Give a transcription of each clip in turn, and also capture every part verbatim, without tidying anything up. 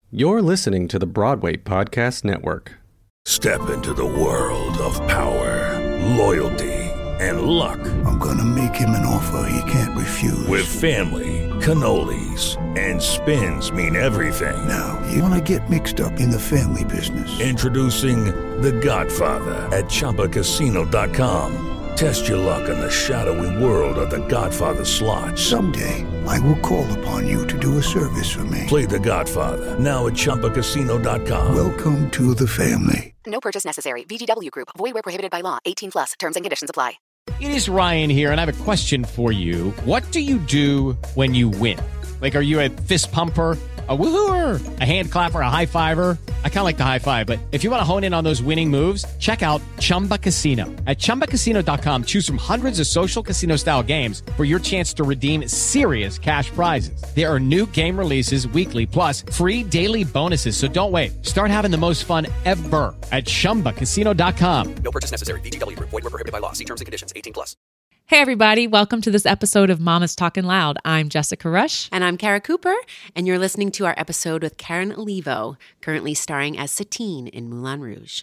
You're listening to the Broadway Podcast Network. Step into the world of power, loyalty, and luck. I'm gonna make him an offer he can't refuse. With family, cannolis, and spins mean everything. Now, you wanna get mixed up in the family business. Introducing The Godfather at Chumba Casino dot com. Test your luck in the shadowy world of The Godfather slot. Someday, I will call upon you to do a service for me. Play The Godfather, now at Chumba Casino dot com. Welcome to the family. No purchase necessary. V G W Group. Void where prohibited by law. eighteen plus. Terms and conditions apply. It is Ryan here, and I have a question for you. What do you do when you win? Like, are you a fist pumper, a woohooer, a hand clapper, a high fiver? I kind of like the high five, but if you want to hone in on those winning moves, check out Chumba Casino. At Chumba Casino dot com, choose from hundreds of social casino-style games for your chance to redeem serious cash prizes. There are new game releases weekly, plus free daily bonuses. So don't wait. Start having the most fun ever at Chumba Casino dot com. No purchase necessary. V G W Group. Void where prohibited by law. See terms and conditions. eighteen plus. Hey, everybody. Welcome to this episode of Mama's Talking Loud. I'm Jessica Rush. And I'm Kara Cooper, and you're listening to our episode with Karen Olivo, currently starring as Satine in Moulin Rouge.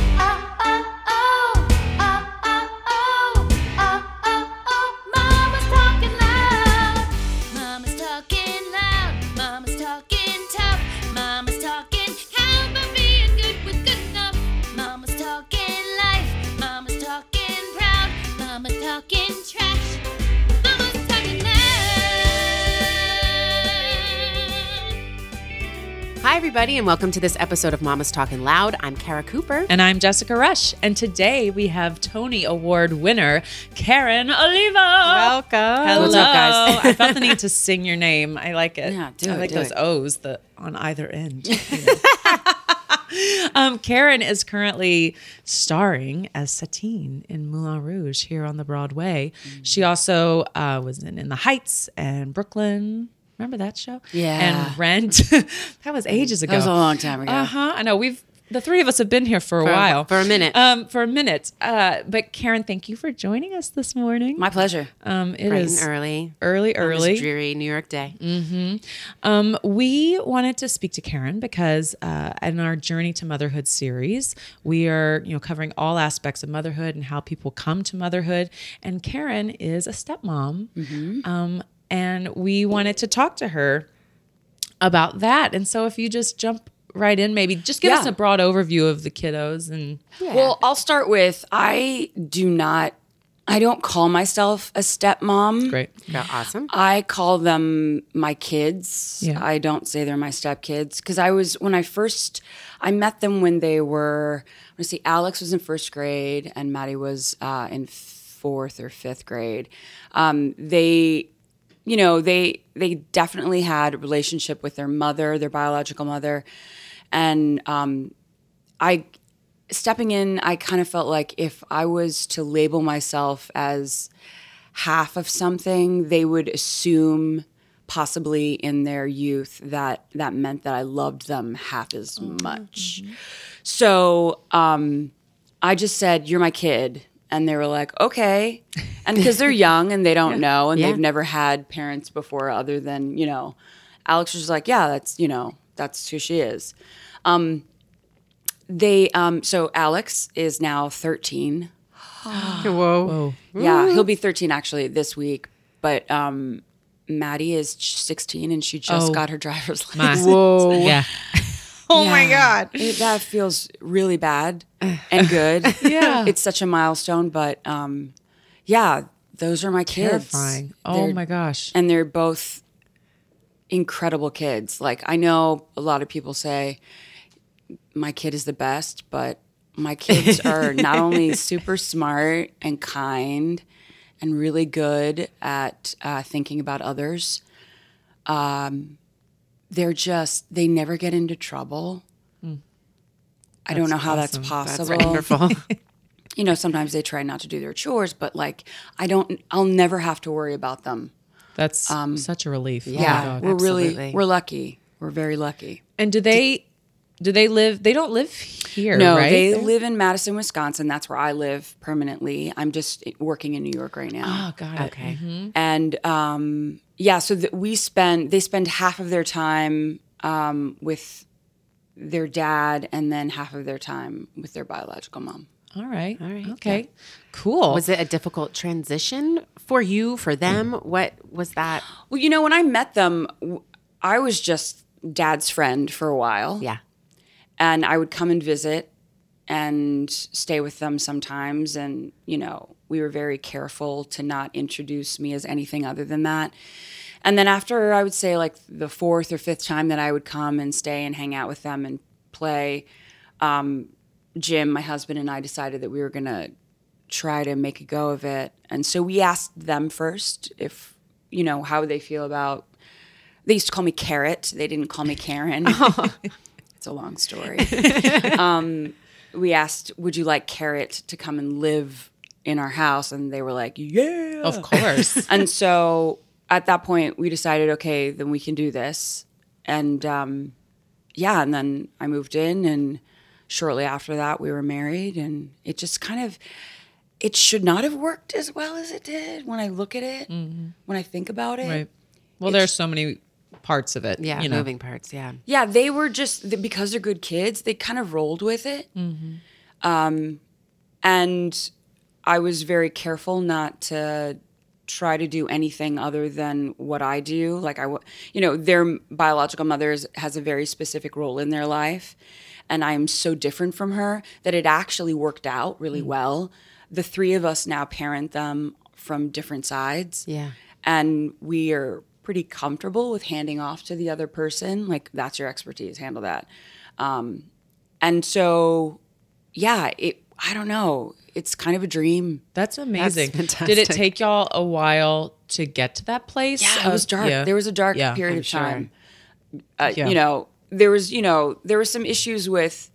Hi, everybody, and welcome to this episode of Mama's Talking Loud. I'm Kara Cooper. And I'm Jessica Rush. And today we have Tony Award winner, Karen Olivo. Welcome. Hello. What's up, guys? I felt the need to sing your name. I like it. Yeah, do I it, like do those it. O's the, on either end. You know. um, Karen is currently starring as Satine in Moulin Rouge here on the Broadway. Mm-hmm. She also uh, was in In the Heights and Brooklyn. Remember that show? Yeah. And Rent. That was ages ago. That was a long time ago. Uh-huh. I know. We've the three of us have been here for a For a- while. for a minute. Um, for a minute. Uh, but Karen, thank you for joining us this morning. My pleasure. Um, it Bright is and early. early, On this early. dreary New York day. Um, we wanted to speak to Karen because uh, in our Journey to Motherhood series, we are, you know, covering all aspects of motherhood and how people come to motherhood. And Karen is a stepmom, Mm-hmm. um, and we wanted to talk to her about that. And so, if you just jump right in, maybe just give Yeah. us a broad overview of the kiddos and Well, I'll start with I do not, I don't call myself a stepmom. great. Yeah, awesome. I call them my kids. Yeah. I don't say they're my stepkids because I was, when I first, I met them when they were, let's see, Alex was in first grade and Maddie was uh, in fourth or fifth grade. Um, they, you know, they they definitely had a relationship with their mother, their biological mother, and um, I stepping in, I kind of felt like if I was to label myself as half of something, they would assume possibly in their youth that that meant that I loved them half as much. So um, I just said, "You're my kid." And they were like, okay. And because they're young and they don't know and Yeah. they've never had parents before other than, you know, Alex was like, yeah, that's, you know, that's who she is. Um, they, um, so Alex is now thirteen. Whoa. Yeah, he'll be thirteen actually this week. But um, Maddie is sixteen and she just Oh. got her driver's My- license. Whoa. Yeah. Oh my God. It, that feels really bad and good. Yeah. It's such a milestone, but um, yeah, those are my kids. Terrifying. Oh They're- my gosh. And they're both incredible kids. Like, I know a lot of people say my kid is the best, but my kids are not only super smart and kind and really good at uh, thinking about others, um, they're just, they never get into trouble. I don't know how that's possible. That's wonderful. You know, sometimes they try not to do their chores, but like, I don't, I'll never have to worry about them. That's such a relief. Oh my Yeah, God. we're really, absolutely. we're lucky. We're very lucky. And do they do they live they don't live here, No, right? they They're- live in Madison, Wisconsin. That's where I live permanently. I'm just working in New York right now. Oh, got it. Okay. And um, yeah, so that we spend, they spend half of their time um, with their dad, and then half of their time with their biological mom. All right. All right. Okay. Cool. Was it a difficult transition for you, for them? What was that? Well, you know, when I met them, w- I was just dad's friend for a while. Yeah. And I would come and visit and stay with them sometimes. And, you know, we were very careful to not introduce me as anything other than that. And then after, I would say, like the fourth or fifth time that I would come and stay and hang out with them and play, um, Jim, my husband, and I decided that we were going to try to make a go of it. And so we asked them first if, you know, how would they feel about, they used to call me Carrot. They didn't call me Karen. Oh. It's a long story. um, we asked, would you like Carrot to come and live in our house? And they were like, yeah. Of course. And so at that point, we decided, okay, then we can do this. And um, yeah, and then I moved in, and shortly after that, we were married. And it just kind of, it should not have worked as well as it did when I look at it, mm-hmm. when I think about it. Right. Well, there's so many parts of it. Yeah, you know. moving parts, yeah. Yeah, they were just, because they're good kids, they kind of rolled with it. Mm-hmm. Um, and I was very careful not to try to do anything other than what I do. Like, I, you know, their biological mother has a very specific role in their life. And I'm so different from her that it actually worked out really mm. well. The three of us now parent them from different sides. Yeah. And we are pretty comfortable with handing off to the other person. Like, that's your expertise, handle that. Um, and so, yeah, it, I don't know. It's kind of a dream. That's amazing. That's fantastic. Did it take y'all a while to get to that place? Yeah, it was dark. Yeah. There was a dark Yeah, period I'm of time. sure. Uh, Yeah. You know, there was, you know, there were some issues with,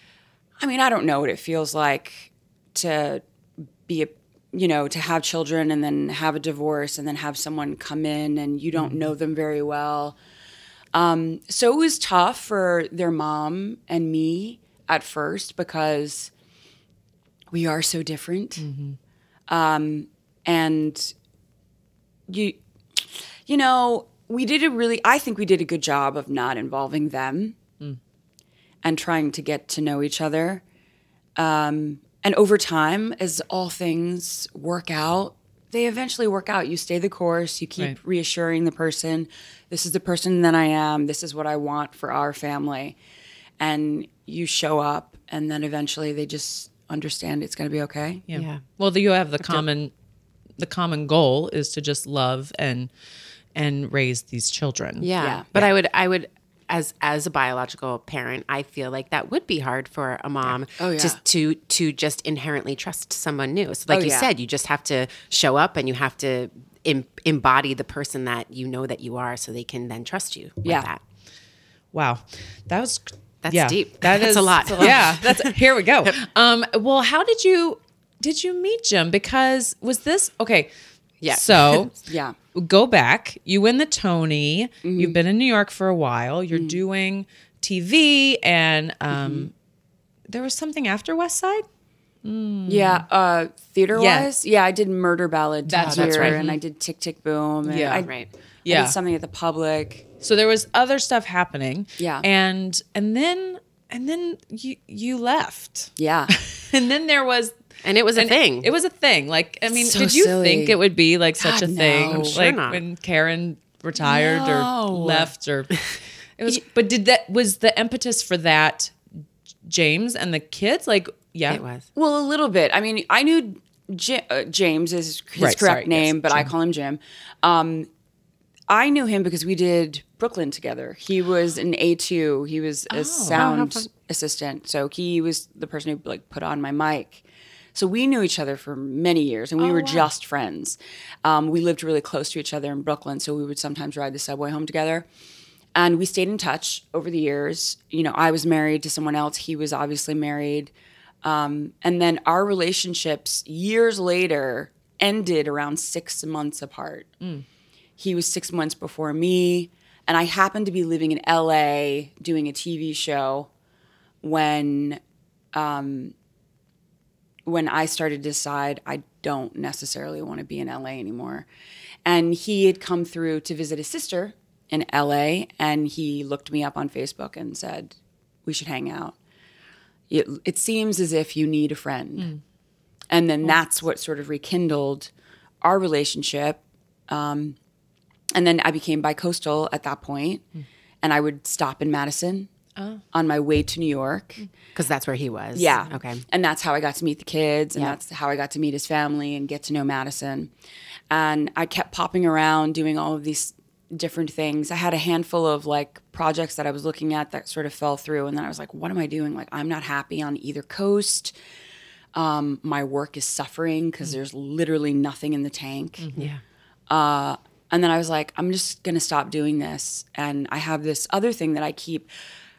I mean, I don't know what it feels like to be a, you know, to have children and then have a divorce and then have someone come in and you don't mm-hmm. know them very well. Um, so it was tough for their mom and me at first because we are so different. Mm-hmm. Um, and you, you know, we did a really, I think we did a good job of not involving them mm. and trying to get to know each other. Um, and over time, as all things work out, they eventually work out. You stay the course. You keep right. reassuring the person, this is the person that I am. This is what I want for our family. And you show up, and then eventually they just understand it's going to be okay. Yeah. yeah. Well, you have the common, the common goal is to just love and and raise these children. Yeah. Yeah. But Yeah. I would, I would, as as a biological parent, I feel like that would be hard for a mom Oh, yeah. to to to just inherently trust someone new. So, like Oh, you yeah. said, you just have to show up and you have to em- embody the person that you know that you are, so they can then trust you. With Yeah. that. Wow, that was That's yeah, deep. That That's is a lot. Yeah, that's here we go. Um, well, how did you did you meet Jim? Because was this okay? Yeah. So Yeah. go back. You win the Tony. Mm-hmm. You've been in New York for a while. You're Mm-hmm. doing T V, and um, Mm-hmm. there was something after West Side. Yeah, uh, theater Yeah. wise, yeah, I did Murder Ballad That's- here, that's right. and I did Tick Tick Boom. And Yeah. I, Right. I Yeah. did something at the Public. So there was other stuff happening. Yeah. and and then and then you you left, Yeah, and then there was. And it was a And thing. It was a thing. Like, I mean, So did you silly. think it would be like such God, a thing? no. I'm sure like not. when Karen retired No. or left, or it was. But did that was the impetus for that James and the kids? Like, yeah, It was. well, a little bit. I mean, I knew J- uh, James is his Right, correct sorry, name, yes, but I Jim. call him Jim. Um, I knew him because we did Brooklyn together. He was an A two. He was a sound fun. assistant, so he was the person who like put on my mic. So we knew each other for many years, and we were just friends. Um, we lived really close to each other in Brooklyn, so we would sometimes ride the subway home together. And we stayed in touch over the years. You know, I was married to someone else. He was obviously married. Um, and then our relationships years later ended around six months apart. Mm. He was six months before me. And I happened to be living in L A doing a T V show when um, when I started to decide I don't necessarily want to be in L A anymore. And he had come through to visit his sister in L A, and he looked me up on Facebook and said, we should hang out. It, it seems as if you need a friend. Mm. And then that's what sort of rekindled our relationship. Um, and then I became bi-coastal at that point, mm. and I would stop in Madison oh. on my way to New York. Because that's where he was. Yeah. Okay. And that's how I got to meet the kids, and yeah. that's how I got to meet his family and get to know Madison. And I kept popping around doing all of these different things. I had a handful of like projects that I was looking at that sort of fell through. And then I was like, what am I doing? Like, I'm not happy on either coast. Um, my work is suffering because mm. there's literally nothing in the tank. Mm-hmm. Yeah. Uh, and then I was like, I'm just going to stop doing this. And I have this other thing that I keep.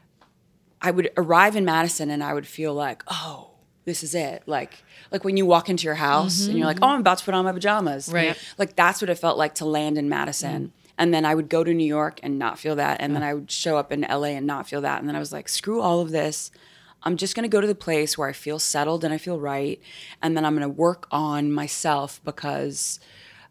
I would arrive in Madison and I would feel like, oh, this is it. Like, like when you walk into your house mm-hmm. and you're like, oh, I'm about to put on my pajamas. Right. Like that's what it felt like to land in Madison. Mm. And then I would go to New York and not feel that. And yeah. then I would show up in L A and not feel that. And then I was like, screw all of this. I'm just going to go to the place where I feel settled and I feel right. And then I'm going to work on myself because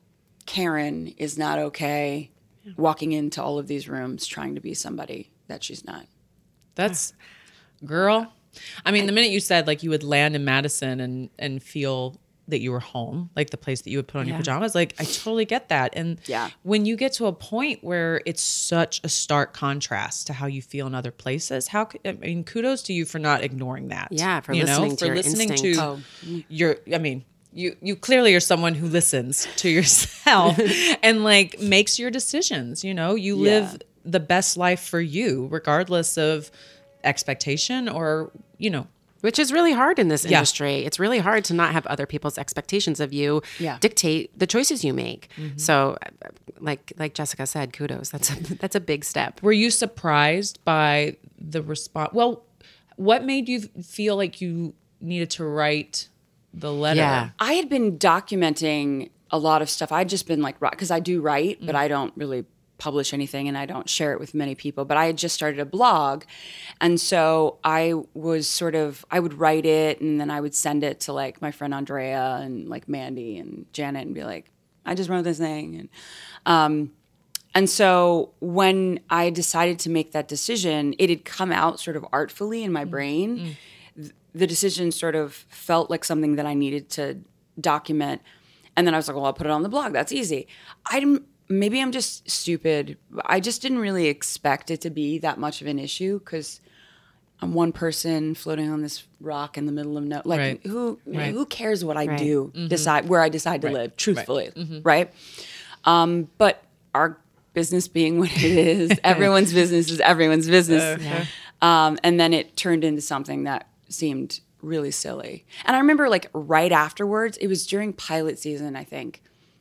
Karen is not okay yeah. walking into all of these rooms trying to be somebody that she's not. That's, girl. I mean, the minute you said like you would land in Madison and, and feel that you were home, like the place that you would put on yeah. your pajamas, like I totally get that. And yeah. when you get to a point where it's such a stark contrast to how you feel in other places, how could, I mean, kudos to you for not ignoring that. Yeah, for you listening know, to for your listening instinct. to oh. your, I mean, you you clearly are someone who listens to yourself and like makes your decisions, you know, you yeah. live the best life for you, regardless of expectation or, you know, which is really hard in this yeah. industry. It's really hard to not have other people's expectations of you yeah. dictate the choices you make. Mm-hmm. So like like Jessica said, kudos. That's a, that's a big step. Were you surprised by the response? Well, what made you feel like you needed to write the letter? Yeah. I had been documenting a lot of stuff. I'd just been like, because I do write, mm-hmm. but I don't really publish anything and I don't share it with many people, but I had just started a blog. And so I was sort of, I would write it and then I would send it to like my friend Andrea and like Mandy and Janet and be like, I just wrote this thing. And, um, and so when I decided to make that decision, it had come out sort of artfully in my mm-hmm. brain. Mm-hmm. The decision sort of felt like something that I needed to document. And then I was like, well, I'll put it on the blog. That's easy. I didn't, Maybe I'm just stupid. I just didn't really expect it to be that much of an issue because I'm one person floating on this rock in the middle of no. Like right. who right. who cares what I right. do? Mm-hmm. Decide where I decide to right. live. Truthfully, right? Mm-hmm. right? Um, but our business being what it is, everyone's business is everyone's business. Uh, yeah. um, and then it turned into something that seemed really silly. And I remember like right afterwards, it was during pilot season, I think.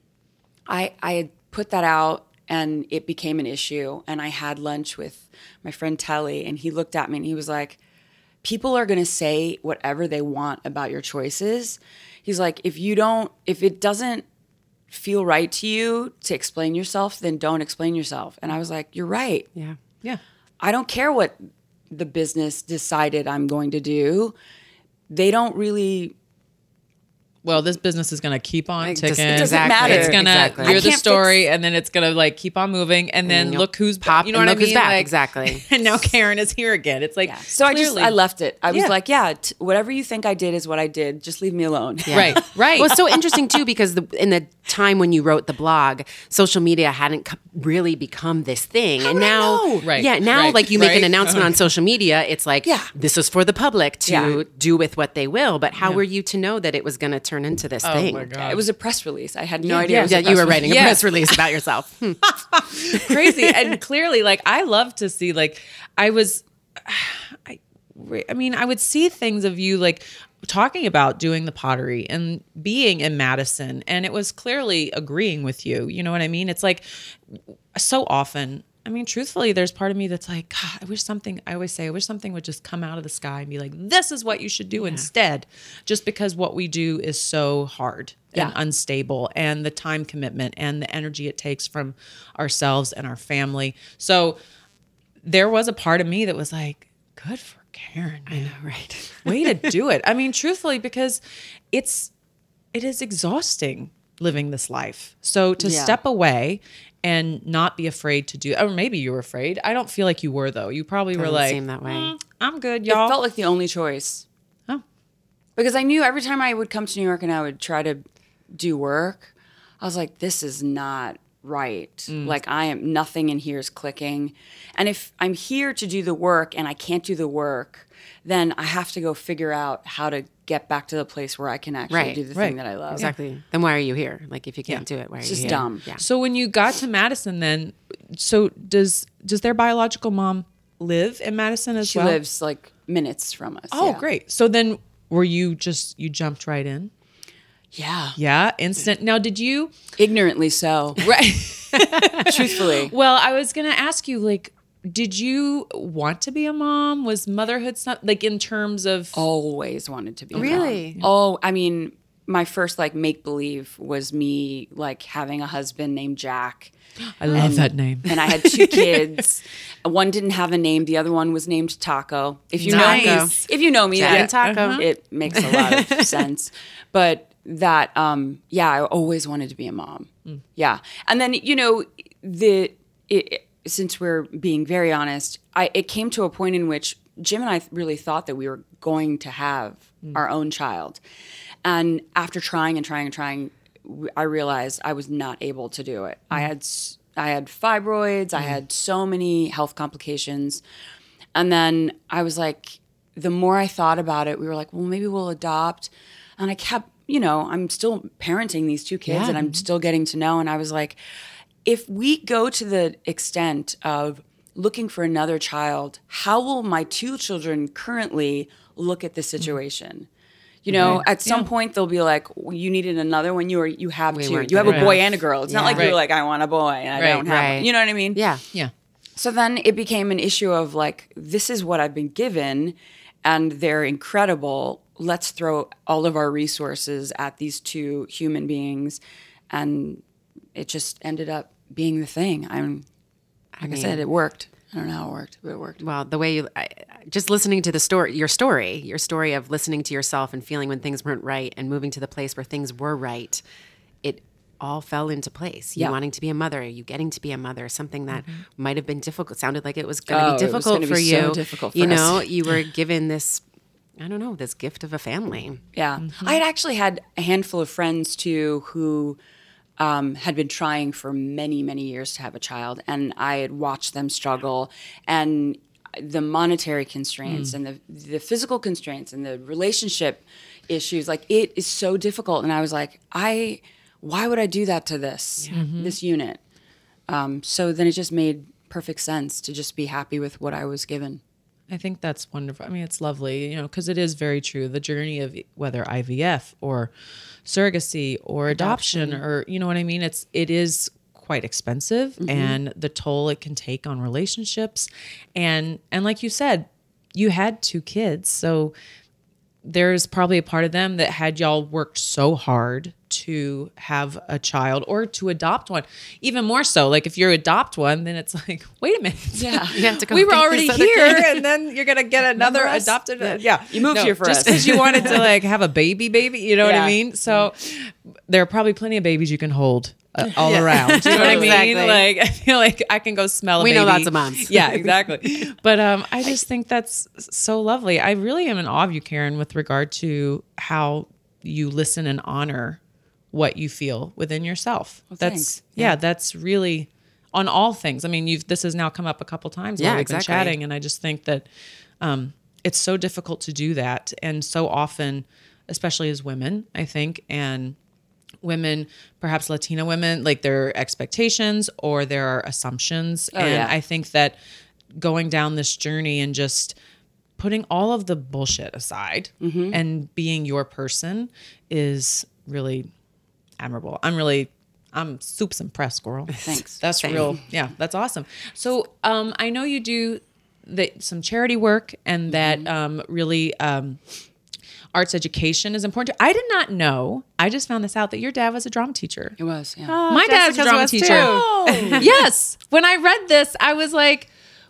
I I had put that out and it became an issue. And I had lunch with my friend Telly and he looked at me and he was like, people are going to say whatever they want about your choices. He's like, if you don't, if it doesn't feel right to you to explain yourself, then don't explain yourself. And I was like, you're right. Yeah. Yeah. I don't care what the business decided I'm going to do. They don't really... Well, this business is going to keep on It ticking. just- It doesn't Exactly. matter. It's going to, Exactly. you're I the can't story, fix- and then it's going to like keep on moving, and then you'll look who's pop back. You know and what look I who's mean? back. Like, Exactly. And now Karen is here again. It's like, Yeah. So I just, clearly- I left it. I was Yeah. like, yeah, t- whatever you think I did is what I did. Just leave me alone. Yeah. Right, right. Well, it's so interesting too because the, in the time when you wrote the blog, social media hadn't co- really become this thing, and did I now, know? Right, yeah, now right, like you make right. an announcement on social media, it's like, Yeah. this is for the public to Yeah. do with what they will. But how were you to know that it was going to turn into this Oh thing? my God. It was a press release. I had no Yeah, idea. it was a yeah, press you were release. writing a Yeah. press release about yourself. Hmm. Crazy. And clearly, like, I love to see, like, I was, I, I mean, I would see things of you, like, talking about doing the pottery and being in Madison, and it was clearly agreeing with you. You know what I mean? It's like so often, I mean, truthfully, there's part of me that's like, God, I wish something, I always say, I wish something would just come out of the sky and be like, this is what you should do instead, just because what we do is so hard and Yeah. unstable, and the time commitment and the energy it takes from ourselves and our family. So there was a part of me that was like, good for Karen. I know, right? Way to do it. I mean, truthfully, because it's, it is exhausting living this life. So to Yeah. step away and not be afraid to do, or maybe you were afraid. I don't feel like you were though. You probably were Doesn't like, seem that way. "Mm, I'm good, It y'all. felt like the only choice. Oh. Because I knew every time I would come to New York and I would try to do work, I was like, this is not right. Mm. Like I am, nothing in here is clicking. And if I'm here to do the work and I can't do the work, then I have to go figure out how to get back to the place where I can actually Right, do the right. thing that I love. Exactly. Then why are you here? Like, if you can't do it, why are It's you just here? dumb. Yeah. So when you got to Madison, then, so does does their biological mom live in Madison as She well? lives like minutes from us. Oh, yeah. great. So then, were you just you jumped right in? Yeah. Yeah, instant. Now, did you? Ignorantly so. Right. Truthfully. Well, I was gonna ask you, like, did you want to be a mom? Was motherhood some, like in terms of? Always wanted to be a Really? mom. Oh, I mean, my first like make believe was me like having a husband named Jack. I love that name. And I had two kids. One didn't have a name. The other one was named Taco. If you know Nice. me, if you know me, Jack that and Taco. it makes a lot of sense. But that, um, yeah, I always wanted to be a mom. Yeah, and then you know the it, since we're being very honest, I it came to a point in which Jim and I really thought that we were going to have our own child, and after trying and trying and trying, I realized I was not able to do it. I had s- I had fibroids. I had so many health complications, and then I was like, the more I thought about it, we were like, well, maybe we'll adopt, and I kept. You know, I'm still parenting these two kids Yeah. and I'm still getting to know. And I was like, if we go to the extent of looking for another child, how will my two children currently look at the situation? You know, at some point they'll be like, well, you needed another one. You are, you have We two. weren't You have a good boy enough. and a girl. It's not Yeah. like Right. you're like, I want a boy and I Right, don't have right. one. You know what I mean? Yeah. Yeah. So then it became an issue of like, this is what I've been given and they're incredible. Let's throw all of our resources at these two human beings. And it just ended up being the thing. I'm, like I, mean- said, it worked. I don't know how it worked, but it worked. Well, the way you, I, just listening to the story, your story, your story of listening to yourself and feeling when things weren't right and moving to the place where things were right, it all fell into place. You Yeah. wanting to be a mother, you getting to be a mother, something that might have been difficult, sounded like it was going to Oh, be it was difficult gonna for be you. so difficult for you us. know, you were given this, I don't know, this gift of a family. Yeah. I had actually had a handful of friends too who um, had been trying for many, many years to have a child. And I had watched them struggle. And the monetary constraints and the, the physical constraints and the relationship issues, like it is so difficult. And I was like, I, why would I do that to this, this unit? Um, so then it just made perfect sense to just be happy with what I was given. I think that's wonderful. I mean, it's lovely, you know, because it is very true. The journey of whether I V F or surrogacy or adoption, or, you know what I mean? It's, it is quite expensive and the toll it can take on relationships. And, and like you said, you had two kids. So there's probably a part of them that had y'all worked so hard to have a child or to adopt one. Even more so, like if you adopt one, then it's like, wait a minute. Yeah. You have to go We were get already this other here, kid. and then you're gonna get another Remember us? adopted. Yeah, You moved here for just us. because you wanted to like have a baby, baby. You know what Yeah. I mean? So there are probably plenty of babies you can hold uh, all around. You know what I mean? Exactly. Like I feel like I can go smell a We baby. know lots of moms. Yeah, exactly. But um, I just think that's so lovely. I really am in awe of you, Karen, with regard to how you listen and honor what you feel within yourself. Well, that's thanks. yeah, that's really on all things. I mean, you've this has now come up a couple times Yeah, while we've exactly. been chatting, and I just think that um, it's so difficult to do that, and so often, especially as women, I think, and women, perhaps Latina women, like their expectations or their assumptions, and yeah. I think that going down this journey and just putting all of the bullshit aside and being your person is really admirable. I'm really, I'm super impressed, girl. Thanks. That's real. Yeah, that's awesome. So um, I know you do the, some charity work and that um, really um, arts education is important. I did not know. I just found this out that your dad was a drama teacher. It was, yeah. My dad's a Jessica's drama was teacher. too. Yes. When I read this, I was like,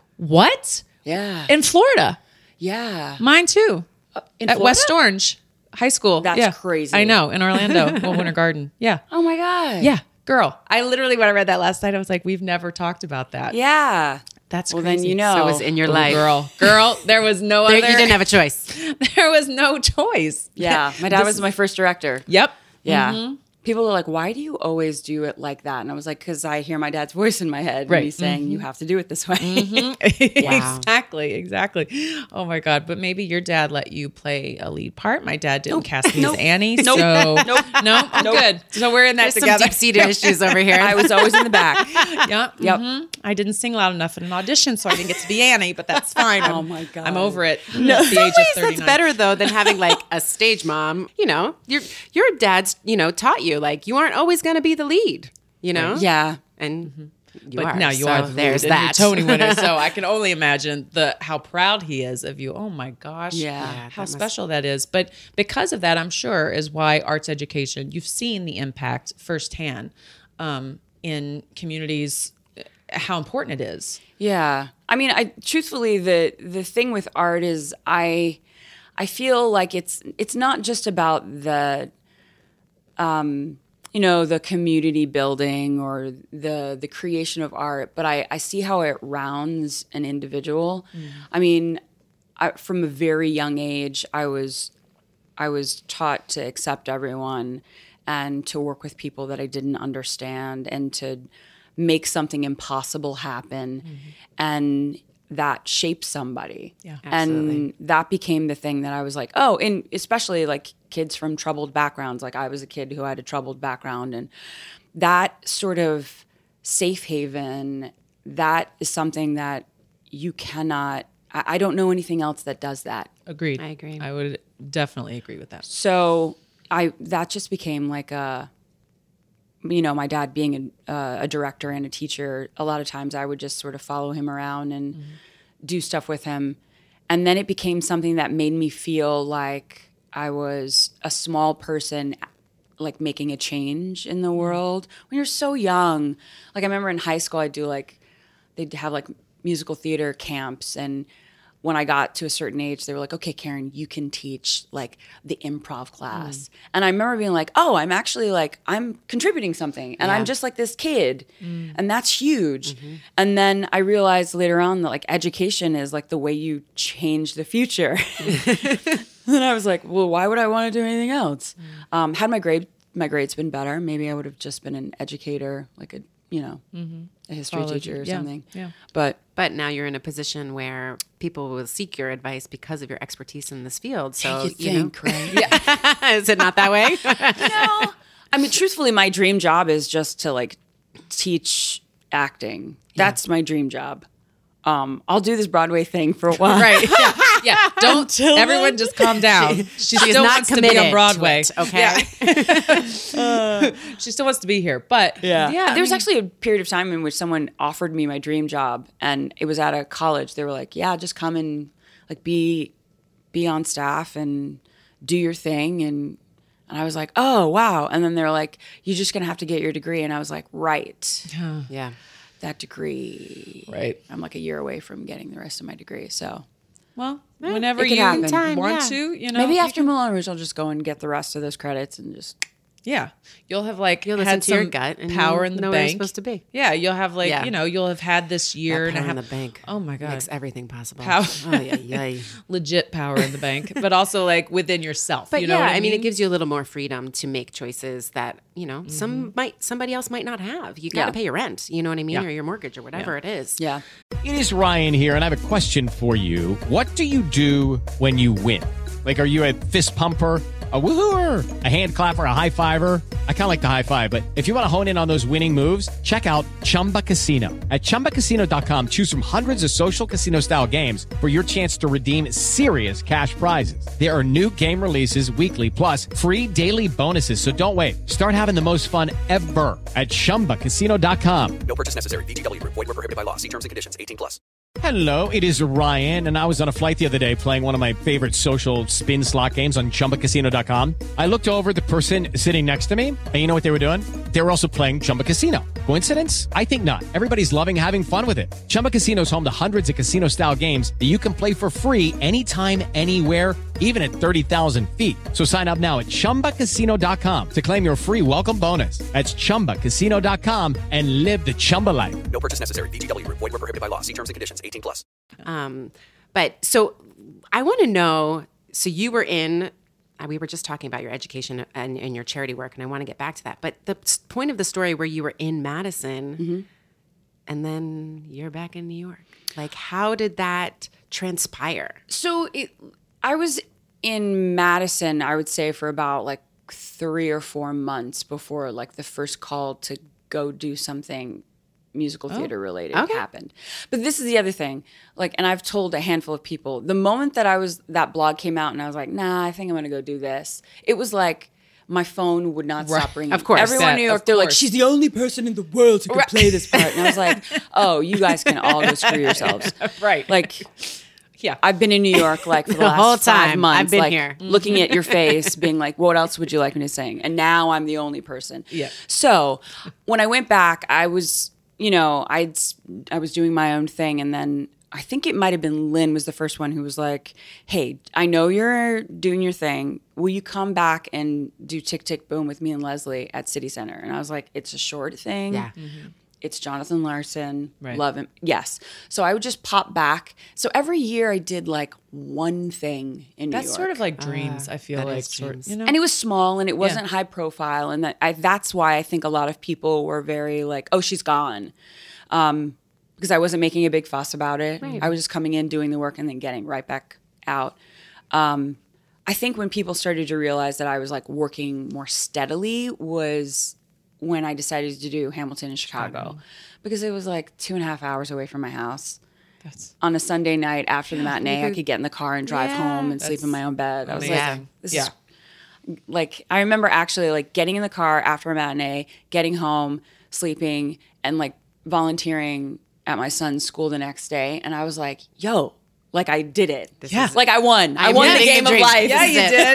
what? yeah. In Florida. yeah. Mine too. In At Florida? West Orange High School. That's Yeah. crazy. I know. In Orlando. Well, Winter Garden. Yeah. Oh my God. Yeah. Girl. I literally, when I read that last night, I was like, we've never talked about that. Yeah. That's well, crazy. then you know. So it was in your Ooh, life. girl, girl. There was no There- other. you didn't have a choice. There was no choice. Yeah, my dad This- was my first director. Yep. Yeah. Mm-hmm. People are like, why do you always do it like that? And I was like, because I hear my dad's voice in my head. Right. And he's saying, you have to do it this way. Wow. Exactly, exactly. Oh my God. But maybe your dad let you play a lead part. My dad didn't cast me as Annie. So nope. No, I'm good. So we're in that There's some together. deep-seated issues over here. I was always in the back. Yep. Yep. mhm. I didn't sing loud enough in an audition, so I didn't get to be Annie, but that's fine. I'm, Oh my God. I'm over it. No, At the some age of ways thirty-nine. that's better though than having like a stage mom. You know, your your dad's you know taught you like you aren't always going to be the lead. You know, Yeah. and you But are. now you so are the there's lead and that you're Tony winner, so I can only imagine the how proud he is of you. Oh my gosh, Yeah. Yeah, how that must- special that is. But because of that, I'm sure is why arts education. You've seen the impact firsthand um, in communities, how important it is. Yeah. I mean, I truthfully the the thing with art is I I feel like it's it's not just about the um you know the community building or the the creation of art, but I I see how it rounds an individual. I mean, I, from a very young age, I was I was taught to accept everyone and to work with people that I didn't understand and to make something impossible happen. And that shapes somebody. Yeah. Absolutely. And that became the thing that I was like, oh, and especially like kids from troubled backgrounds. Like I was a kid who had a troubled background, and that sort of safe haven, that is something that you cannot, I, I don't know anything else that does that. Agreed. I agree. I would definitely agree with that. So I, that just became like a, you know, my dad being a, uh, a director and a teacher, a lot of times I would just sort of follow him around and mm-hmm. do stuff with him. And then it became something that made me feel like I was a small person, like making a change in the world. When you're so young, like I remember in high school, I'd do like, they'd have like musical theater camps, and when I got to a certain age, they were like, okay, Karen, you can teach like the improv class. Mm. And I remember being like, oh, I'm actually like, I'm contributing something. And yeah. I'm just like this kid. Mm. And that's huge. Mm-hmm. And then I realized later on that like education is like the way you change the future. And I was like, well, why would I want to do anything else? Mm. Um, had my grade, my grades been better, maybe I would have just been an educator, like a, you know, mm-hmm. a history College, teacher or yeah, something. Yeah. But But now you're in a position where people will seek your advice because of your expertise in this field. So you you know, think, right? Yeah. is it not that way? No. I mean, truthfully, my dream job is just to like teach acting. That's my dream job. Um, I'll do this Broadway thing for a while. Right. Yeah. Yeah. Don't everyone just calm down. She, She's still not wants to be committed on Broadway. to it, okay. Yeah. She still wants to be here, but yeah. yeah There was I mean, actually a period of time in which someone offered me my dream job, and it was at a college. They were like, "Yeah, just come and like be be on staff and do your thing." And and I was like, "Oh, wow!" And then they're like, "You're just gonna have to get your degree." And I was like, "Right, Yeah. that degree. Right. I'm like a year away from getting the rest of my degree, so." well, whenever it could you happen. Time, want yeah. to, you know, Maybe you after can- Moulin Rouge, I'll just go and get the rest of those credits and just. Yeah, you'll have like You'll listen had to your some gut and power you'll in the know where you're bank. supposed to be. Yeah, you'll have like Yeah. you know you'll have had this year That and a power half in the bank. Oh my god, Makes everything possible. Power. Oh yeah, yeah. legit power in the bank, but also like within yourself. But you know yeah, what I mean, it gives you a little more freedom to make choices that you know some might somebody else might not have. You got to Yeah. pay your rent, you know what I mean, Yeah. or your mortgage or whatever it is. Yeah. It is Ryan here, and I have a question for you. What do you do when you win? Like, are you a fist pumper, a woohooer, a hand clapper, a high fiver? I kind of like the high five, but if you want to hone in on those winning moves, check out Chumba Casino. At chumba casino dot com, choose from hundreds of social casino style games for your chance to redeem serious cash prizes. There are new game releases weekly, plus free daily bonuses. So don't wait. Start having the most fun ever at chumba casino dot com. No purchase necessary. V G W. Void were prohibited by law. See terms and conditions. eighteen plus. Hello, it is Ryan, and I was on a flight the other day playing one of my favorite social spin slot games on chumba casino dot com. I looked over at the person sitting next to me, and you know what they were doing? They were also playing Chumba Casino. Coincidence? I think not. Everybody's loving having fun with it. Chumba Casino is home to hundreds of casino-style games that you can play for free anytime, anywhere, even at thirty thousand feet. So sign up now at chumba casino dot com to claim your free welcome bonus. That's chumba casino dot com and live the Chumba life. No purchase necessary. V G W. Void where prohibited by law. See terms and conditions. eighteen plus. Um, but so I want to know, so you were in, uh, we were just talking about your education and, and your charity work, and I want to get back to that. But the s- point of the story where you were in Madison Mm-hmm. and then you're back in New York, like how did that transpire? So it, I was in Madison, I would say, for about like three or four months before like the first call to go do something musical theater related okay. happened. But this is the other thing, like, and I've told a handful of people, the moment that I was, that blog came out and I was like, nah, I think I'm going to go do this. It was like, my phone would not stop ringing. Of course. Everyone That- in New York, of they're like, course. she's the only person in the world who can play this part. And I was like, oh, you guys can all go screw yourselves. Right. Like, Yeah. I've been in New York like for the, The last whole five time. months, I've been like, here. looking at your face, being like, "What else would you like me to sing?" And now I'm the only person. Yeah. So when I went back, I was, you know, I'd I was doing my own thing, and then I think it might have been Lynn was the first one who was like, "Hey, I know you're doing your thing. Will you come back and do Tick Tick Boom with me and Leslie at City Center?" And I was like, "It's a short thing. Yeah. It's Jonathan Larson. Right. Love him. Yes." So I would just pop back. So every year I did like one thing in New That's York. sort of like dreams, I feel that like. is Sort, dreams. you know? And it was small and it wasn't high profile. And that I, that's why I think a lot of people were very like, oh, she's gone. Um, because I wasn't making a big fuss about it. I was just coming in, doing the work, and then getting right back out. Um, I think when people started to realize that I was like working more steadily was when I decided to do Hamilton in Chicago. Because it was like two and a half hours away from my house. That's On a Sunday night after the matinee, I could get in the car and drive Yeah. home and sleep in my own bed. I was amazing. like, this Yeah. is like, I remember actually like getting in the car after a matinee, getting home, sleeping, and like volunteering at my son's school the next day. And I was like, yo, like I did it. Yeah. Like I won. I I'm won the living game the of dream. life. Yeah,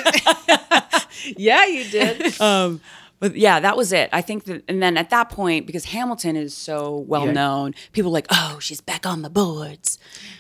you did. yeah, you did. Um, but yeah, that was it. I think that, and then at that point, because Hamilton is so well known, people were like, oh, she's back on the boards.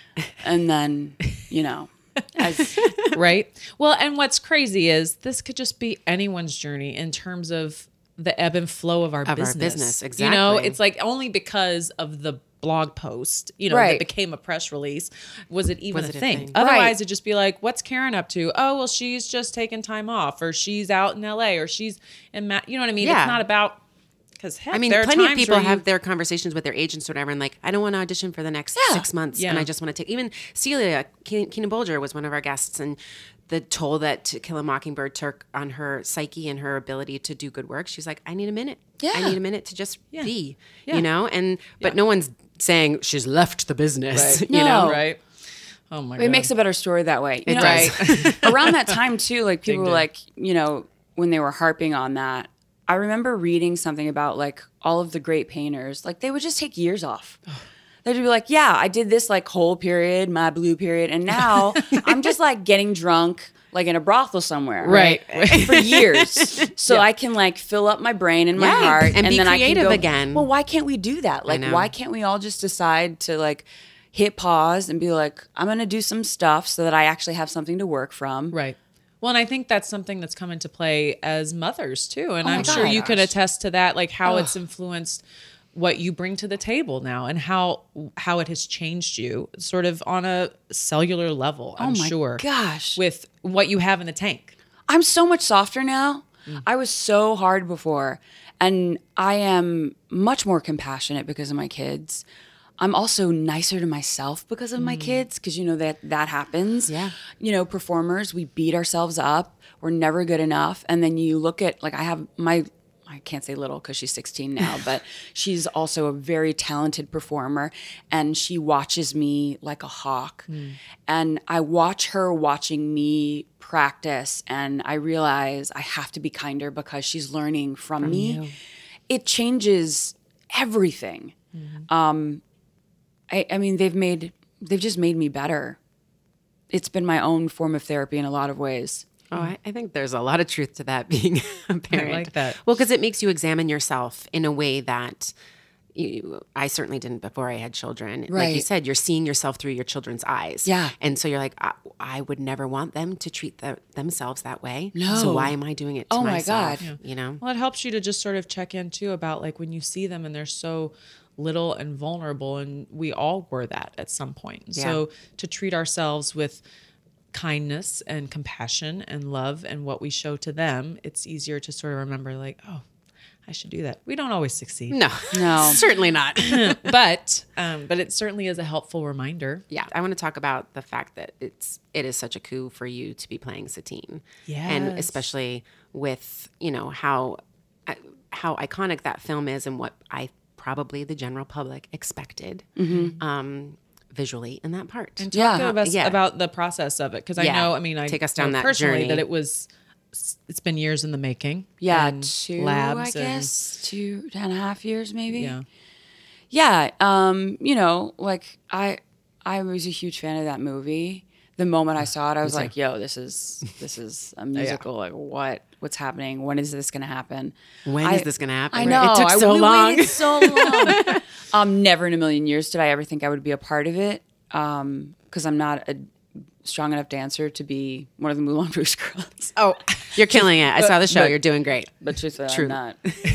And then, you know, as Right. Well, and what's crazy is this could just be anyone's journey in terms of the ebb and flow of our Of our business. business, You know, exactly. it's like only because of the blog post, you know, Right. that became a press release, was it even Was a it a thing? thing? Otherwise, Right. it'd just be like, what's Karen up to? Oh, well, she's just taking time off, or she's out in L A, or she's in, Ma-, you know what I mean? Yeah. It's not about, because heck, I mean, there are plenty of times people where you- have their conversations with their agents or whatever, and like, I don't want to audition for the next Yeah. six months, Yeah. and I just want to take. Even Celia Ke- Keenan Bolger was one of our guests, and the toll that To Kill a Mockingbird took on her psyche and her ability to do good work. She's like, I need a minute. I Yeah. need a minute to just be, Yeah. you know. And but no one's saying she's left the business, you No. know. right? Oh my god, it makes a better story that way. You It know, does. around that time too, like people were dig. like, you know, when they were harping on that, I remember reading something about like all of the great painters, like they would just take years off. They'd be like, yeah, I did this like whole period, my blue period, and now I'm just like getting drunk like in a brothel somewhere. Right. For years. So I can like fill up my brain and my Yeah, heart and be then I can creative go, again. Well, why can't we do that? Like know. why can't we all just decide to like hit pause and be like, I'm going to do some stuff so that I actually have something to work from. Right. Well, and I think that's something that's come into play as mothers too. And Oh my I'm sure God. you can attest to that, like how it's influenced what you bring to the table now and how how it has changed you sort of on a cellular level, I'm Oh my sure. gosh. With what you have in the tank. I'm so much softer now. Mm. I was so hard before. And I am much more compassionate because of my kids. I'm also nicer to myself because of my kids, because you know that that happens. Yeah. You know, performers, we beat ourselves up. We're never good enough. And then you look at, like, I have my, I can't say little because she's sixteen now, but she's also a very talented performer. And she watches me like a hawk. And I watch her watching me practice. And I realize I have to be kinder because she's learning from, me. It changes everything. Um, I, I mean, they've made, they've just made me better. It's been my own form of therapy in a lot of ways. Oh, I, I think there's a lot of truth to that being a parent. like that. Well, because it makes you examine yourself in a way that you, I certainly didn't before I had children. Like you Right. said, you're seeing yourself through your children's eyes. Yeah. And so you're like, I, I would never want them to treat the, themselves that way. No. So why am I doing it to Oh my myself? God. You know? Well, it helps you to just sort of check in too about like when you see them and they're so little and vulnerable, and we all were that at some point. Yeah. So to treat ourselves with kindness and compassion and love and what we show to them, it's easier to sort of remember like, oh, I should do that. We don't always succeed. No, No. certainly not. but um, but it certainly is a helpful reminder. Yeah, I want to talk about the fact that it's it is such a coup for you to be playing Satine, and Yes. especially with you know how uh, how iconic that film is and what I probably the general public expected um, visually in that part. And Yeah. talk to us Yeah. about the process of it, because I Yeah. know, I mean, I Take us down know that personally journey. that it was. It's been years in the making. Yeah, and two, labs I and- guess, two and a half years maybe. Yeah. Yeah, um, you know, like I I was a huge fan of that movie. The moment I saw it, I was like, "Yo, this is this is a musical. Like, what what's happening? When is this going to happen? When I, is this going to happen? I know. It took I so we long. waited so long. um, never in a million years did I ever think I would be a part of it. Um, because I'm not a strong enough dancer to be one of the Moulin Rouge girls. Oh, you're killing it. I saw the show. but- You're doing great. But truthfully, True. I'm not.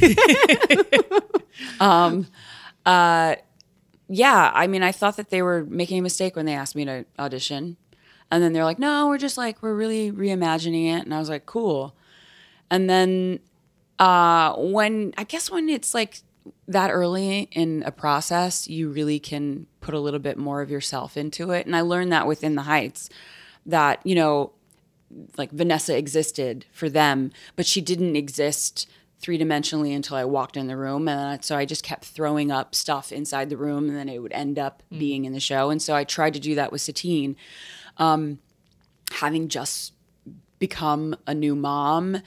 um, uh, yeah, I mean, I thought that they were making a mistake when they asked me to audition. And then they're like, no, we're just like, we're really reimagining it. And I was like, cool. And then uh, when, I guess when it's like that early in a process, you really can put a little bit more of yourself into it. And I learned that within the Heights, that, you know, like Vanessa existed for them, but she didn't exist three-dimensionally until I walked in the room. And so I just kept throwing up stuff inside the room, and then it would end up being in the show. And so I tried to do that with Satine. Um, having just become a new mom,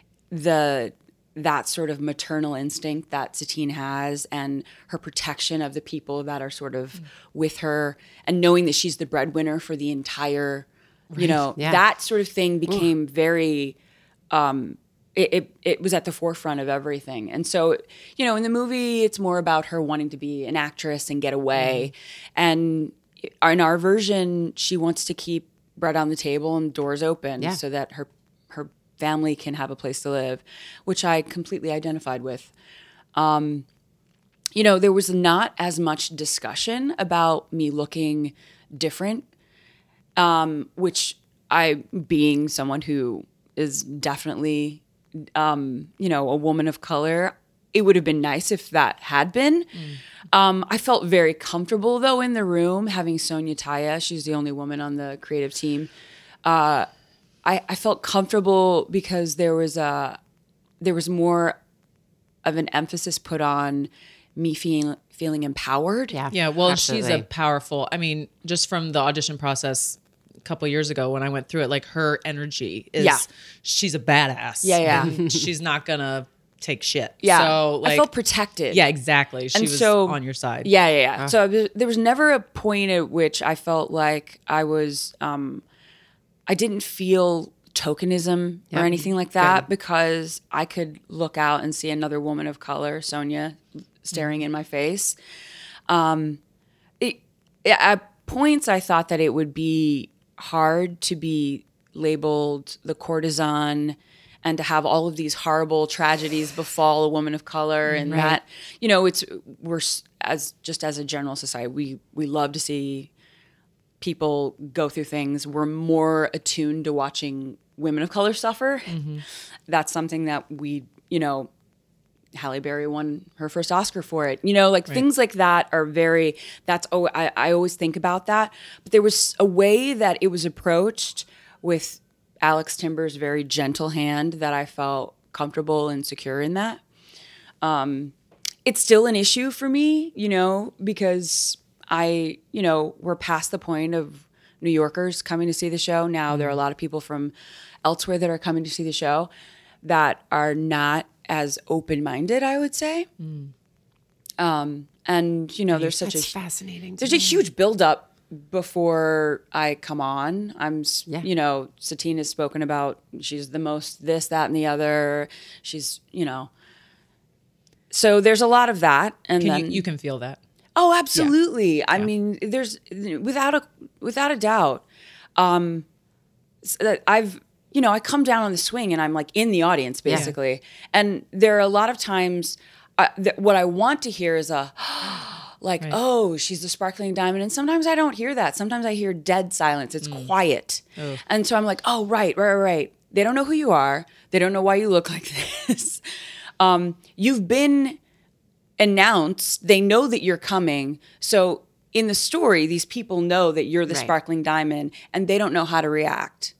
the that sort of maternal instinct that Satine has, and her protection of the people that are sort of with her, and knowing that she's the breadwinner for the entire, you know, Yeah. that sort of thing became very, um, it, it, it was at the forefront of everything. And so, you know, in the movie, it's more about her wanting to be an actress and get away. And in our version, she wants to keep bread on the table and doors open Yeah. so that her her family can have a place to live, which I completely identified with. Um, you know, there was not as much discussion about me looking different, um, which I, being someone who is definitely, um, you know, a woman of color, it would have been nice if that had been. Um, I felt very comfortable, though, in the room, having Sonia Taya. She's the only woman on the creative team. Uh, I, I felt comfortable because there was a there was more of an emphasis put on me feeling feeling empowered. Yeah. Yeah, well, and she's a Absolutely. powerful. I mean, just from the audition process a couple years ago when I went through it, like her energy is, Yeah. she's a badass. Yeah, yeah. And she's not gonna take shit. Yeah, So like, I felt protected. yeah, exactly. She And was so- on your side. Yeah, yeah, yeah. So there- there was never a point at which I felt like I was, um, I didn't feel tokenism Yep. or anything like that, because I could look out and see another woman of color, Sonia, staring in my face. Um, it, at points, I thought that it would be hard to be labeled the courtesan and to have all of these horrible tragedies befall a woman of color, and that, you know, it's we're s- as just as a general society, we we love to see people go through things. We're more attuned to watching women of color suffer. That's something that we, you know, Halle Berry won her first Oscar for it. You know, like things like that are very, that's, oh, I, I always think about that. But there was a way that it was approached with Alex Timber's very gentle hand that I felt comfortable and secure in that. Um, it's still an issue for me, you know, because I, you know, we're past the point of New Yorkers coming to see the show. Now there are a lot of people from elsewhere that are coming to see the show that are not as open-minded, I would say. Um, and, you know, there's such That's a fascinating. to there's a me. huge buildup before I come on. I'm, s Yeah. you know, Satine has spoken about she's the most this, that, and the other. She's, you know, so there's a lot of that. And Can then you, you can feel that. Oh, absolutely. I mean, there's without a without a doubt. Um, that I've you know I come down on the swing and I'm like in the audience basically, and there are a lot of times uh, that what I want to hear is a like Right. oh, she's the sparkling diamond, and sometimes I don't hear that. Sometimes I hear dead silence. It's quiet, and so I'm like, oh right, right, right. They don't know who you are. They don't know why you look like this. Um, you've been announced. They know that you're coming. So in the story, these people know that you're the Right. sparkling diamond, and they don't know how to react.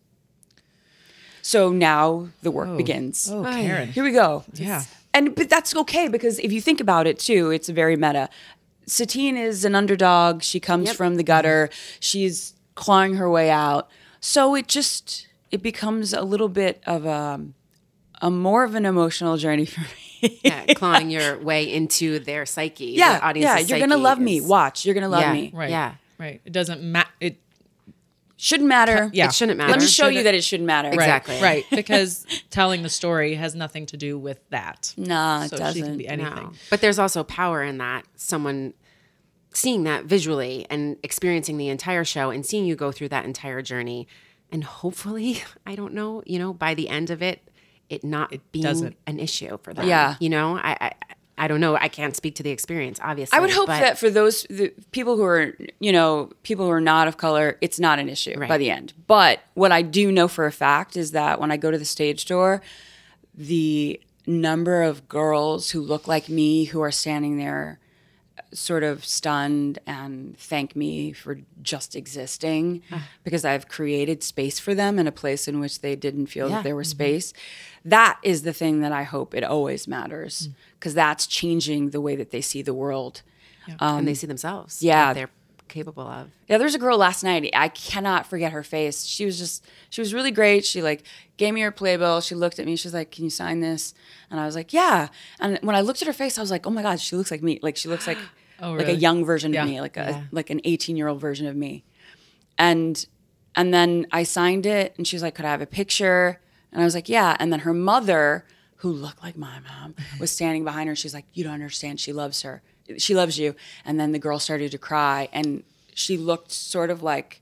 So now the work begins. Oh, Karen. Here we go. Yeah. And but that's okay, because if you think about it too, it's very meta. Satine is an underdog. She comes Yep. from the gutter. She's clawing her way out. So it just it becomes a little bit of a, a more of an emotional journey for me. Yeah, clawing your way into their psyche. Yeah, the audience's yeah. You're gonna psyche love me. is- Watch. You're gonna love Yeah. me. Right. Yeah. Right. It doesn't matter. It Shouldn't matter. Yeah. It shouldn't matter. Let me show you Shouldn't- that it shouldn't matter. right, Exactly. Right. Because telling the story has nothing to do with that. Nah, it so doesn't. she can be anything. No. But there's also power in that. Someone seeing that visually and experiencing the entire show and seeing you go through that entire journey. And hopefully, I don't know, you know, by the end of it, it not being doesn't. an issue for them. Yeah. You know, I, I I don't know. I can't speak to the experience, obviously. I would hope but- that for those the people who are, you know, people who are not of color, it's not an issue Right. by the end. But what I do know for a fact is that when I go to the stage door, the number of girls who look like me who are standing there sort of stunned and thank me for just existing because I've created space for them in a place in which they didn't feel Yeah. that there was space. That is the thing that I hope it always matters, because that's changing the way that they see the world. and they see themselves. yeah. what they're capable of. Yeah, there's a girl last night. I cannot forget her face. She was just, she was really great. She like gave me her playbill. She looked at me. She was like, "Can you sign this?" And I was like, "Yeah." And when I looked at her face, I was like, "Oh my God, she looks like me. Like she looks like Oh, like a really? young version Yeah. of me, like a like an eighteen year old version of me." And and then I signed it, and she was like, "Could I have a picture?" And I was like, "Yeah." And then her mother, who looked like my mom, was standing behind her. She's like, "You don't understand. She loves her. She loves you." And then the girl started to cry, and she looked sort of like,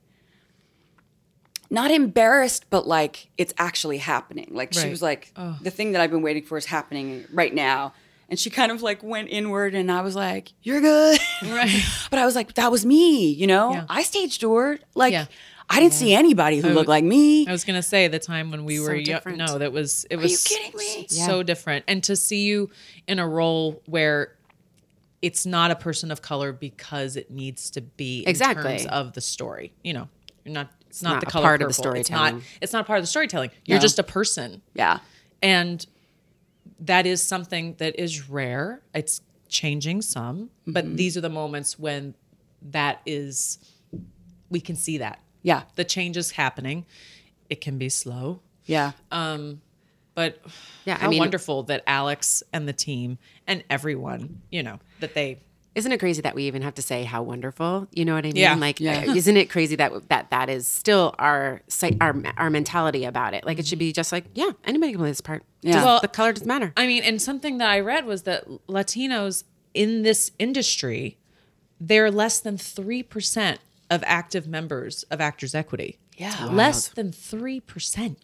not embarrassed, but like it's actually happening. Like she Right. was like, the thing that I've been waiting for is happening right now. And she kind of like went inward, and I was like, "You're good." Right. But I was like, that was me, you know? Yeah. I stage doored. Like, Yeah. I didn't see anybody who I looked was- like me. I was gonna say the time when we So were young. different. No, that was it was you kidding me? s- so different. And to see you in a role where it's not a person of color because it needs to be in Exactly. terms of the story. You know, you're not. It's not, not the a color part of the purple. It's not. storytelling. It's not part of the storytelling. You're No. just a person, Yeah. and that is something that is rare. It's changing some, but Mm-hmm. these are the moments when that is. We can see that. Yeah. The change is happening. It can be slow, Yeah. but Yeah, I how mean- wonderful that Alex and the team and everyone, you know, that they. Isn't it crazy that we even have to say how wonderful? You know what I mean? Yeah. Like, Yeah. uh, isn't it crazy that that that is still our psy- our our mentality about it? Like, it should be just like, yeah, anybody can play this part. Yeah. Just Well, the color doesn't matter. I mean, and something that I read was that Latinos in this industry, they're less than three percent of active members of Actors Equity. Yeah. Less than three percent.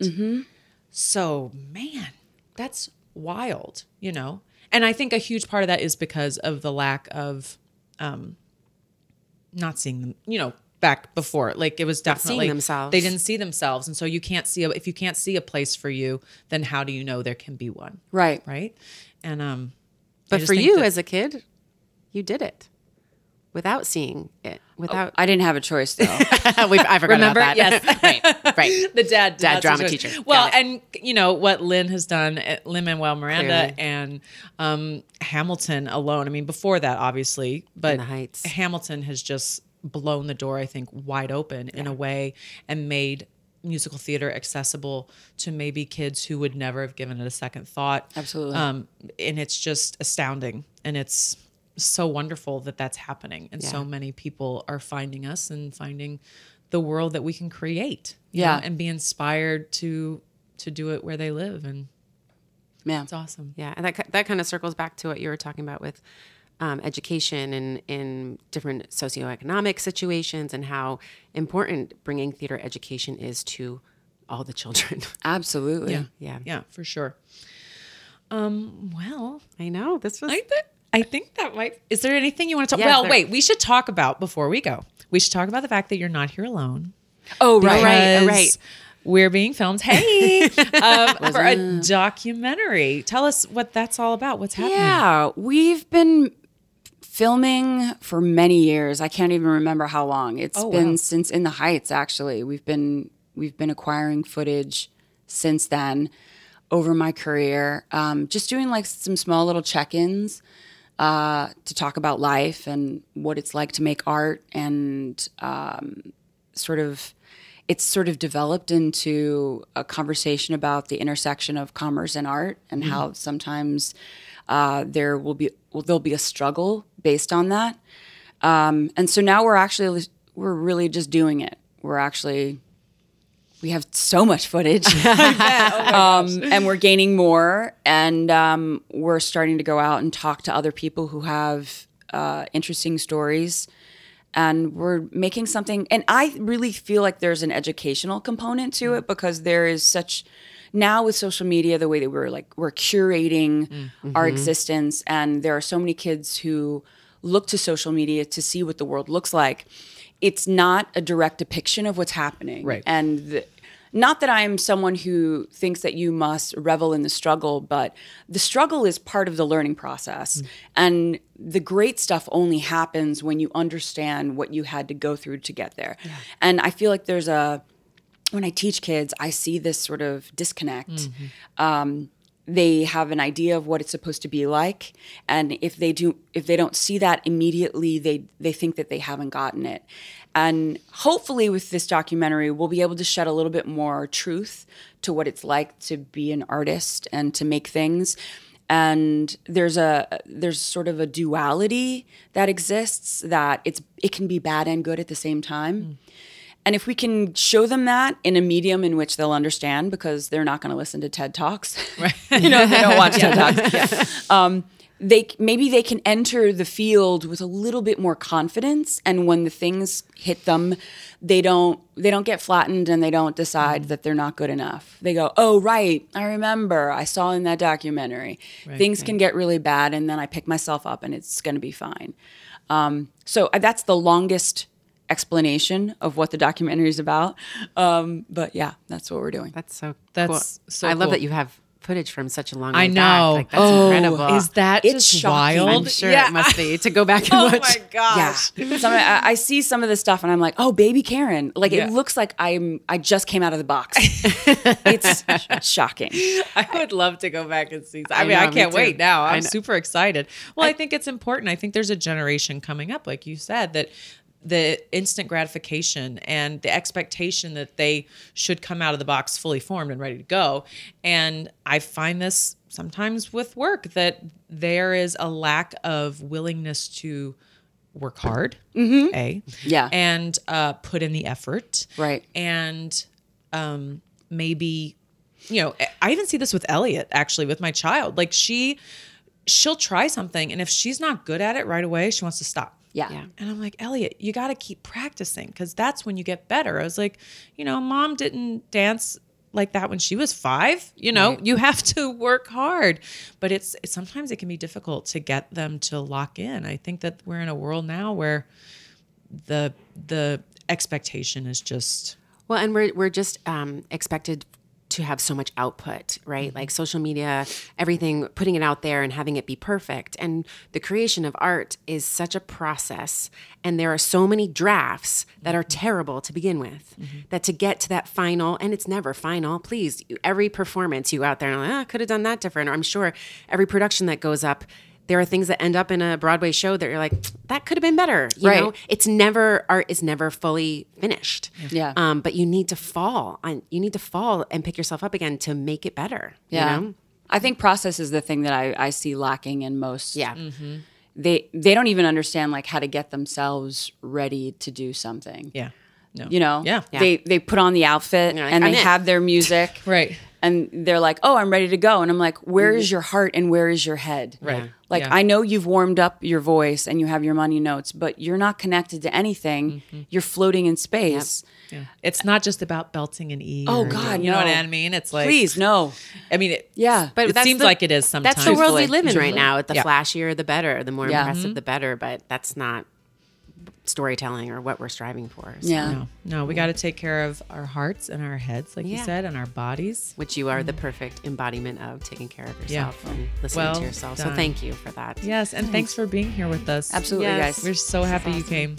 So, man, that's wild, you know? And I think a huge part of that is because of the lack of um, not seeing them, you know, back before. Like it was Not seeing definitely themselves. They didn't see themselves. And so you can't see, a, if you can't see a place for you, then how do you know there can be one? Right. Right. And, um, I But just for think you that- as a kid, you did it without seeing it. Without I didn't have a choice though. We've, I forgot Remember? about that. Yes. right, right. the dad, Dad that's drama his teacher. choice. Well, Got it. and you know what Lynn has done, Lin Manuel Miranda Clearly. and um, Hamilton alone. I mean, before that, obviously, but the Heights. Hamilton has just blown the door, I think, wide open in a way, and made musical theater accessible to maybe kids who would never have given it a second thought. Absolutely. Um, and it's just astounding, and it's so wonderful that that's happening, and so Yeah. many people are finding us and finding the world that we can create, you Yeah. know, and be inspired to to do it where they live. And Yeah. It's awesome. Yeah, and that ki- that kind of circles back to what you were talking about with um, education and in different socioeconomic situations, and how important bringing theater education is to all the children. Absolutely. Yeah. Yeah. Yeah, for sure. Um, well, I know this was. I, th- I think that might. Is there anything you want to talk? Yeah, well, there- wait. We should talk about before we go. We should talk about the fact that you're not here alone. Oh, right. right, oh, Because right. We're being filmed. Hey, um, for a documentary. Tell us what that's all about. What's happening? Yeah, we've been filming for many years. I can't even remember how long. It's Oh, been wow. since In the Heights. Actually, we've been we've been acquiring footage since then over my career. Um, just doing like some small little check-ins uh, to talk about life and what it's like to make art, and um, sort of. It's sort of developed into a conversation about the intersection of commerce and art, and Mm-hmm. how sometimes uh, there will be well, there'll be a struggle based on that. Um, and so now we're actually we're really just doing it. We're actually we have so much footage, um, and we're gaining more, and um, we're starting to go out and talk to other people who have uh, interesting stories. And we're making something, and I really feel like there's an educational component to it, because there is such, now with social media, the way that we're like, we're curating Mm-hmm. our existence, and there are so many kids who look to social media to see what the world looks like. It's not a direct depiction of what's happening. Right. And the, not that I am someone who thinks that you must revel in the struggle, but the struggle is part of the learning process. Mm. And the great stuff only happens when you understand what you had to go through to get there. Yeah. And I feel like there's a, when I teach kids, I see this sort of disconnect. Mm-hmm. Um, they have an idea of what it's supposed to be like, and if they do, if they don't see that immediately, they they think that they haven't gotten it. And hopefully, with this documentary, we'll be able to shed a little bit more truth to what it's like to be an artist and to make things. And there's a there's sort of a duality that exists, that it's it can be bad and good at the same time. Mm. And if we can show them that in a medium in which they'll understand, because they're not going to listen to TED Talks, right. you know, they don't watch TED Talks. Yeah. Um, they maybe they can enter the field with a little bit more confidence, and when the things hit them, they don't they don't get flattened, and they don't decide mm. that they're not good enough. They go, "Oh, right, I remember. I saw in that documentary. Right, things right. can get really bad, and then I pick myself up, and it's going to be fine." Um, so that's the longest explanation of what the documentary is about. Um, but yeah, that's what we're doing. That's so That's cool. so I love cool. that you have footage from such a long I way know. back. Like, that's Oh, incredible. Is that It's just shocking. wild? I'm sure Yeah. it must be to go back and Oh watch. my gosh. Yeah. Some, I, I see some of the stuff and I'm like, oh, baby Karen. Like Yeah. it looks like I'm, I just came out of the box. It's shocking. I would love to go back and see. I, I mean, know, I me can't too. wait now. I I'm know. super excited. Well, I, I think it's important. I think there's a generation coming up, like you said, that the instant gratification and the expectation that they should come out of the box fully formed and ready to go. And I find this sometimes with work, that there is a lack of willingness to work hard, Mm-hmm. A, Yeah. and uh, put in the effort. Right. And um, maybe, you know, I even see this with Elliot, actually, with my child. Like she, she'll try something, and if she's not good at it right away, she wants to stop. Yeah. Yeah. And I'm like, Elliot, you got to keep practicing, because that's when you get better. I was like, you know, mom didn't dance like that when she was five. You know, Right. you have to work hard. But it's, it's sometimes it can be difficult to get them to lock in. I think that we're in a world now where the the expectation is just Well, and we're we're just um, expected to have so much output, right? Mm-hmm. Like social media, everything, putting it out there and having it be perfect. And the creation of art is such a process. And there are so many drafts that are terrible to begin with, Mm-hmm. that to get to that final, and it's never final, please, every performance you go out there and like, oh, I could have done that different. Or I'm sure every production that goes up, there are things that end up in a Broadway show that you're like, that could have been better. You Right. know, it's never, art is never fully finished. Yeah. Um, but you need to fall on, you need to fall and pick yourself up again to make it better. Yeah. You know? I think process is the thing that I, I see lacking in most. Yeah. They, they don't even understand like how to get themselves ready to do something. yeah. No. You know, Yeah. They they put on the outfit You're like, and "I'm they in." have their music, Right. and they're like, oh, I'm ready to go. And I'm like, where is your heart and where is your head? Right. Like, Yeah. I know you've warmed up your voice and you have your money notes, but you're not connected to anything. Mm-hmm. You're floating in space. Yeah. It's not just about belting an E. Oh, or- God, You know no. what I mean? It's like, Please, no. I mean, it, Yeah. But it that's seems the- like it is sometimes. That's the world we Truthfully. live in right now. The Yeah. flashier, the better. The more Yeah. impressive, the better. But that's not storytelling or what we're striving for. So- Yeah. No, no, we got to take care of our hearts and our heads, like you Yeah. said, and our bodies. Which you are the perfect embodiment of taking care of yourself and listening Well to yourself. So done. thank you for that. Yes, and thanks for being here with us. Absolutely, Yes. guys. We're so happy you came.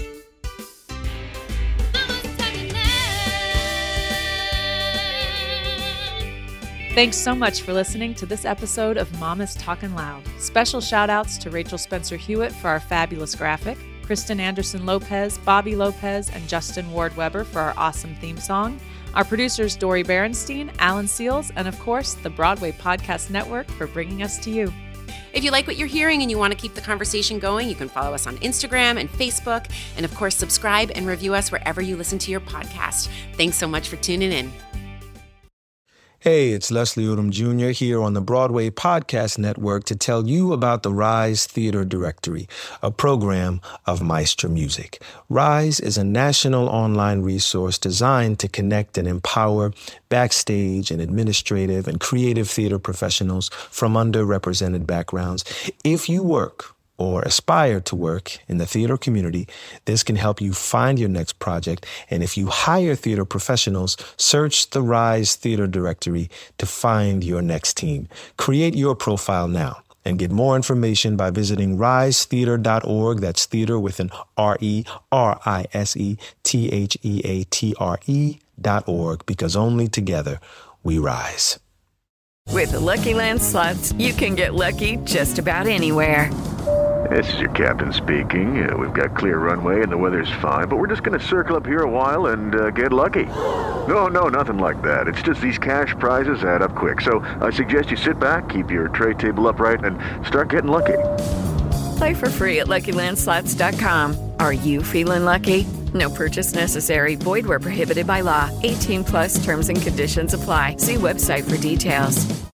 Thanks so much for listening to this episode of Mama's Talkin' Loud. Special shout outs to Rachel Spencer Hewitt for our fabulous graphic, Kristen Anderson Lopez, Bobby Lopez, and Justin Ward Weber for our awesome theme song, our producers Dori Berenstein, Alan Seals, and of course, the Broadway Podcast Network for bringing us to you. If you like what you're hearing and you want to keep the conversation going, you can follow us on Instagram and Facebook. And of course, subscribe and review us wherever you listen to your podcast. Thanks so much for tuning in. Hey, it's Leslie Odom Junior here on the Broadway Podcast Network to tell you about the Rise Theater Directory, a program of Maestro Music. Rise is a national online resource designed to connect and empower backstage and administrative and creative theater professionals from underrepresented backgrounds. If you work or aspire to work in the theater community, this can help you find your next project. And if you hire theater professionals, search the Rise Theater Directory to find your next team. Create your profile now and get more information by visiting rise theater dot org. That's theater with an R E R I S E T H E A T R E dot org, because only together we rise. With the Lucky Land Slots, you can get lucky just about anywhere. This is your captain speaking. Uh, we've got clear runway and the weather's fine, but we're just going to circle up here a while and uh, get lucky. No, no, nothing like that. It's just these cash prizes add up quick. So I suggest you sit back, keep your tray table upright, and start getting lucky. Play for free at lucky land slots dot com. Are you feeling lucky? No purchase necessary. Void where prohibited by law. eighteen plus terms and conditions apply. See website for details.